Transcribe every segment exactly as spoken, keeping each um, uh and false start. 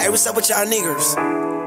Hey, what's up with y'all niggers?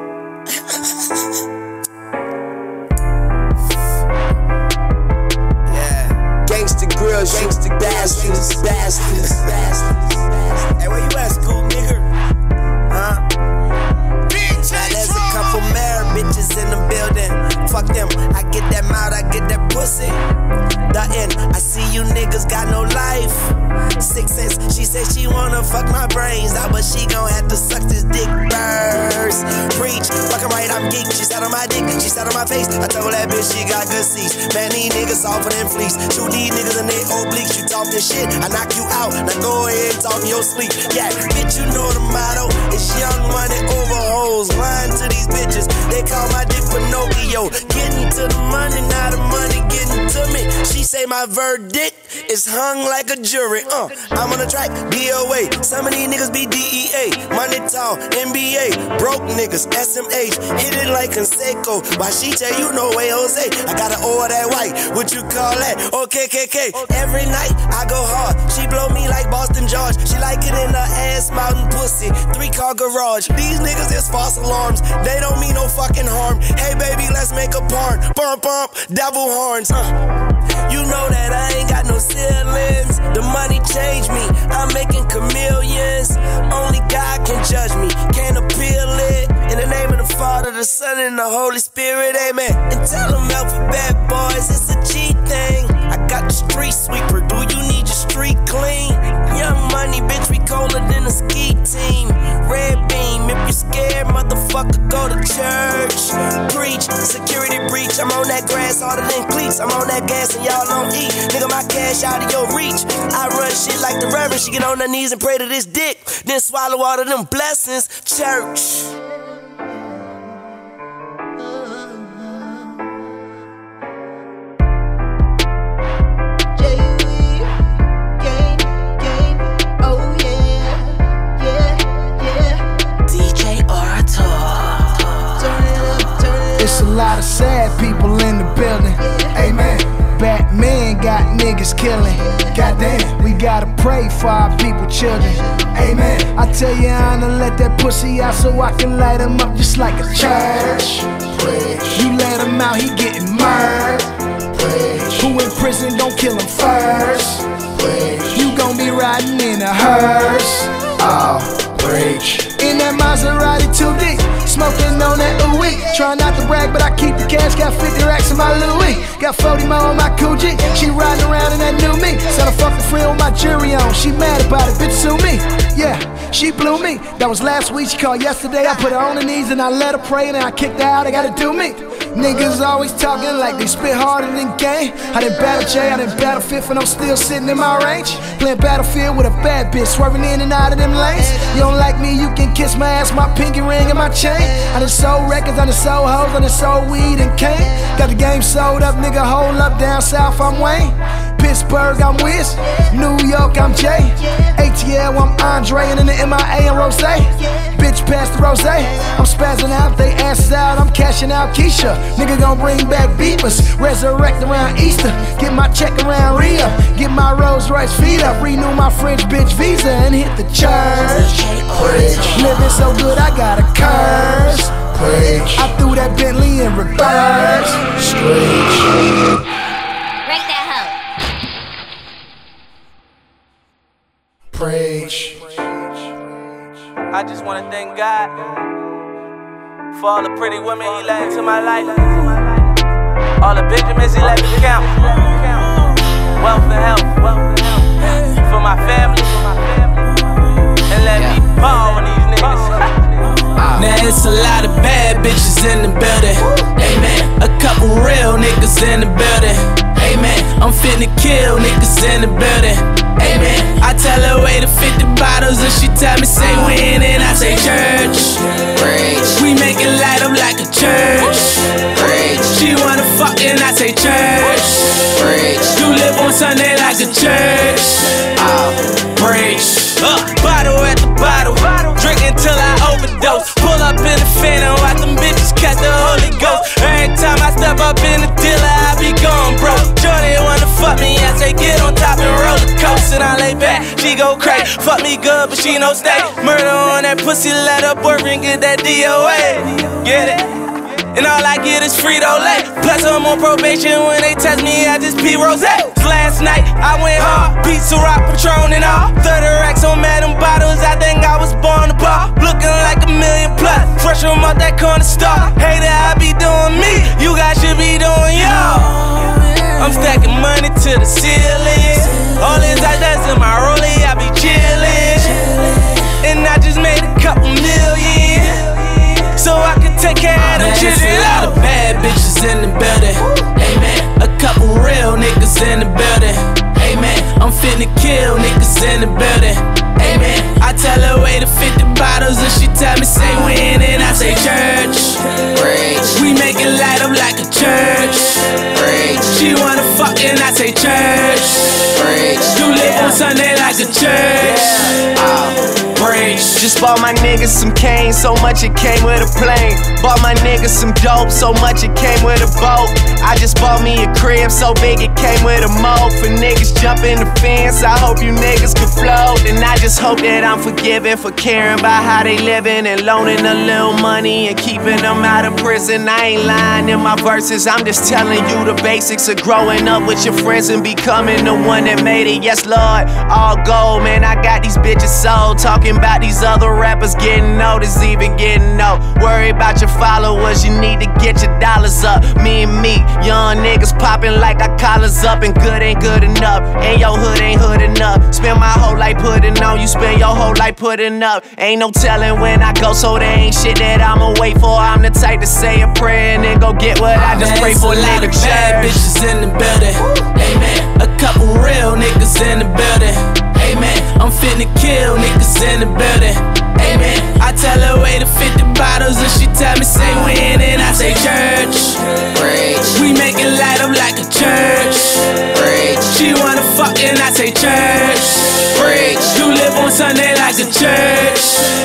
Yeah. Gangsta grills, gangsta bastards, bastards, bastards. Hey, where you at, school nigger? Huh? Now there's a couple mad bitches in the building. Fuck them, I get that mouth, I get that pussy. The end, I see you niggas got no life. Six cents, she said she wanna fuck my brains out, but she gon' have to suck this dick first. Preach, fucking right, I'm geek. She sat on my dick, she sat on my face. I told that bitch she got good seats. Man, these niggas softer than fleece. Shoot these niggas in they obliques. You talk this shit, I knock you out. Now go ahead and talk in your sleep. Yeah, bitch, you know the motto. It's young money over hoes. Lying to these bitches, they call my dick Pinocchio. Getting to the money, now the money getting to me. She say my verdict is hung like a jury. Uh, I'm on the track, D O A. Some of these niggas be D E A. Money tall, N B A. Broke niggas, S M H. Hit it like Conseco. Why she tell you no way, Jose? I gotta order that white. What you call that? O K K K. Every night I go hard. She blow me like Boston George. She like it in her ass, mountain pussy. Three car garage. These niggas is false alarms. They don't mean no fucking harm. Hey baby, let's make a porn. Bump bump, devil horns. Uh. You know that I ain't got no ceilings. The money changed me, I'm making chameleons. Only God can judge me, can't appeal it. In the name of the Father, the Son, and the Holy Spirit, amen. And tell them alphabet boys, it's a G thing. I got the street sweeper, do you need your street clean? Young money, bitch, we colder than a ski team. Red beam, if you scared, motherfucker, go to church. Preach, security breach, I'm on that grass harder than cleats. I'm on that gas and y'all don't eat. Nigga, my cash out of your reach. I run shit like the Reverend. She get on her knees and pray to this dick, then swallow all of them blessings. Church. It's a lot of sad people in the building. Amen. Batman got niggas killing. Goddamn, we gotta pray for our people, children. Amen. I tell you, I'm gonna let that pussy out so I can light him up just like a church. You let him out, he getting murdered. Who in prison, don't kill him first. You gon' be riding in a hearse. Oh, preach. In that Maserati two D, smoking on that Louis. Try not to brag, but I keep the cash. Got fifty racks in my Louis. Got forty more on my Coogee. She riding around in that new me. Said I fucked a friend with my jury on. She mad about it, bitch, sue me. Yeah, she blew me. That was last week, she called yesterday. I put her on her knees and I let her pray and then I kicked her out. I gotta do me. Niggas always talking like they spit harder than game. I done battle J, I done battle Fifth, and I'm still sitting in my range. Playing Battlefield with a bad bitch, swerving in and out of them lanes. You don't like me, you can kiss my ass, my pinky ring and my chain. I done sold records, I done sold hoes, I done sold weed and cane. Got the game sold up, nigga, hold up, down south, I'm Wayne. Pittsburgh, I'm Wiz. New York, I'm Jay. A T L, I'm Andre, and in the M I A, I'm Rose. Bitch, pass the rose. I'm spazzing out, they asses out, I'm cashing out Keisha. Nigga gon' bring back beepers, resurrect around Easter. Get my check around Rio, get my Rolls Royce feet up. Renew my French bitch visa and hit the church. Living so good, I got a curse. I threw that Bentley in reverse. Break that hoe. Preach. I just wanna thank God for all the pretty women He let into my life, all the Benjamins He let me count, wealth and health for my family, and let me ball with these niggas. Now it's a lot of bad bitches in the building, amen. A couple real niggas in the building, amen. I'm finna kill niggas in the building, amen. I tell her way to fifty bottles and she tell me say when and I say church. We make it light up like a church. She wanna fuck and I say church. You live on Sunday like a church. Oh, preach. Uh, bottle at the bottle, drink until I overdose. Pull up in the Phantom, watch them bitches catch the Holy Ghost. Every time I step up in the dealer, I be gone, bro. Jordan wanna fuck fuck me, I say get on top and roll the coast, and I lay back. She go crazy, fuck me good, but she no stay. Murder on that pussy, let her boyfriend get that D O A. Get it? And all I get is Frito-Lay. Plus I'm on probation, when they test me, I just pee rose. Last night, I went hard, pizza, rock, Patron and all. thirty racks on Madam Bottles, I think I was born to bar. Looking like a million plus, fresh from out that corner store. Hater, I be doing me, you guys should be doing y'all. I'm stacking money to the ceiling. All these ideas in my rollie, I be chillin'. And I just made a couple million, so I can take care of them children. There's a lot of bad bitches in the building, amen. A couple real niggas in the building, amen. I'm finna kill niggas in the building, amen. I tell her wait to fifty bottles and she tell me say when, and I say church. We make it light up like a church. She wanna fuck and I say church. You live on Sunday like a church. Just bought my niggas some cane, so much it came with a plane. Bought my niggas some dope, so much it came with a boat. I just bought me a crib, so big it came with a moat. For niggas jumping the fence, I hope you niggas can float. And I just hope that I'm forgiven for caring about how they living and loaning a little money and keeping them out of prison. I ain't lying in my verses, I'm just telling you the basics of growing up with your friends and becoming the one that made it. Yes, Lord, all gold, man, I got these bitches sold. Talking about these other rappers getting noticed, even getting no. Worry about your followers, you need to get your dollars up. Me and me, young niggas popping like our collars up, and good ain't good enough, and your hood ain't hood enough. Spend my whole life putting on, you spend your whole life putting up. Ain't no telling when I go, so there ain't shit that I'ma wait for. I'm the type to say a prayer and then go get what I just pray for. Nigga, bad bitches in the building, amen. A couple real niggas in the building, amen. I'm finna kill niggas in the building, amen. I tell her wait to fifty bottles and she tell me say when, and I say church. We make it light up like a church. She wanna fuck and I say church. You live on Sunday like a church.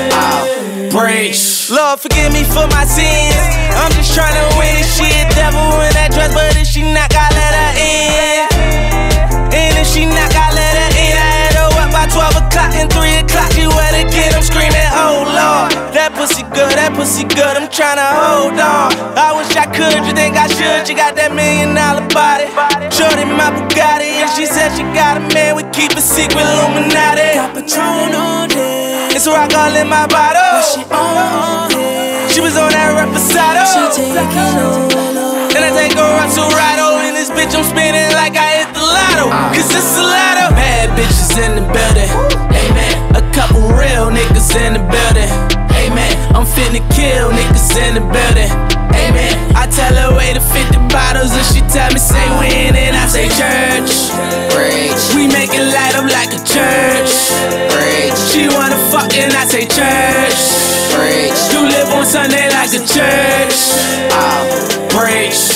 Preach. Lord, forgive me for my sins. I'm just tryna win this shit. Devil in that dress, but if she not, I let her in. And if she not, I let her in. I had her up by twelve o'clock and three o'clock. She wet again, I'm screaming, oh Lord. That pussy good, that pussy good, I'm tryna hold on. I wish I could, you think I should? She got that million dollar body. Shorty my Bugatti, and she said she got a man. We keep a secret, Illuminati. Got Patron on it. It's rock all in my bottle. She on it. She was on that Reposado. She taking over. Then I take her up to Rado. In this bitch I'm spinning like I hit the lotto, cause it's a lotto. Bad bitches in the building, amen. A couple real niggas in the building, amen. I'm finna kill niggas in the building, amen. I tell her wait to fifty bottles and she tell me say when, and I say church. We make it light up like a church. She wanna fuck and I say church. You live on Sunday like a church. Preach.